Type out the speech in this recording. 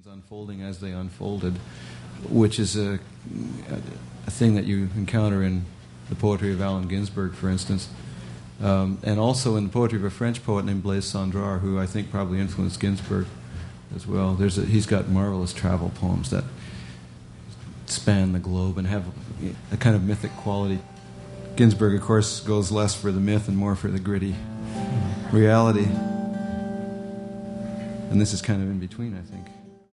unfolding as they unfolded, which is a thing that you encounter in the poetry of Allen Ginsberg, for instance, and also in the poetry of a French poet named Blaise Cendrars, who I think probably influenced Ginsberg as well. He's got marvelous travel poems that span the globe and have a kind of mythic quality. Ginsberg, of course, goes less for the myth and more for the gritty reality. And this is kind of in between, I think.